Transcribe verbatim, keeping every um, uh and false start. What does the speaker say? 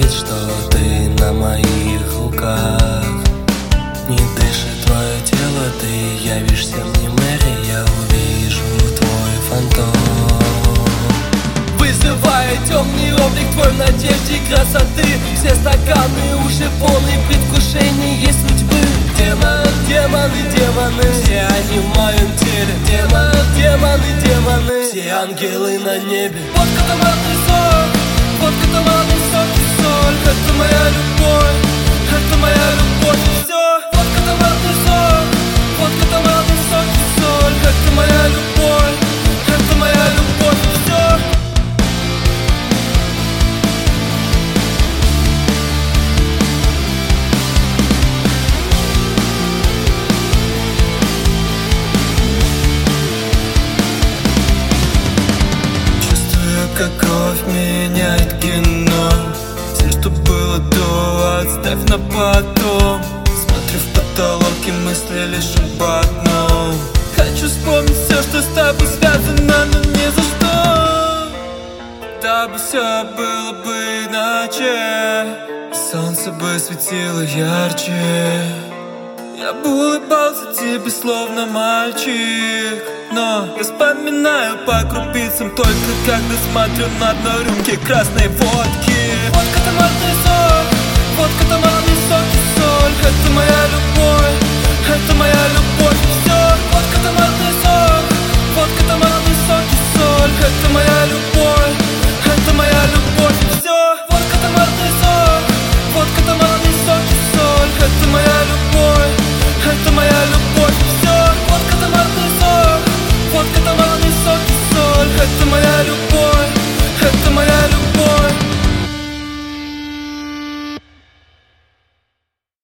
вид, что ты на моих руках. Не дышит твое тело, ты явишься мне, Мэри, я увижу твой фантом. Вызывая темный облик твой в надежде красоты. Все стаканы уже полны предвкушения судьбы. Демон, демоны, демоны, все они в моем теле. Демон, демоны, демоны, все ангелы на небе. Вот катамарный сок, вот катамарный сок и соль. Это моя любовь, это моя любовь и все. Вот катамарный сок, вот катамарный сок и соль. Это моя любовь, это моя любовь и все. Как кровь меняет кино. Все, что было до, отставь на потом. Смотрю в потолок и мысли лишь об одном. Хочу вспомнить все, что с тобой связано, но ни за что. Тогда бы все было бы иначе. Солнце бы светило ярче. Я бы улыбался тебе, словно мальчик. Но я вспоминаю по крупицам только когда смотрю на дно рюмки красной водки. Вот катамарный сок, вот катамарный сок и соль. Это моя любовь, это моя любовь и все. Вот катамарный сок, вот катамарный сок и соль. Это моя любовь, это моя любовь и все. Вот катамарный сок, вот катамарный сок и соль. Это моя любовь, это моя любовь и все. Вот катамарный сок, вот катамарный сок и соль. Это моя любовь.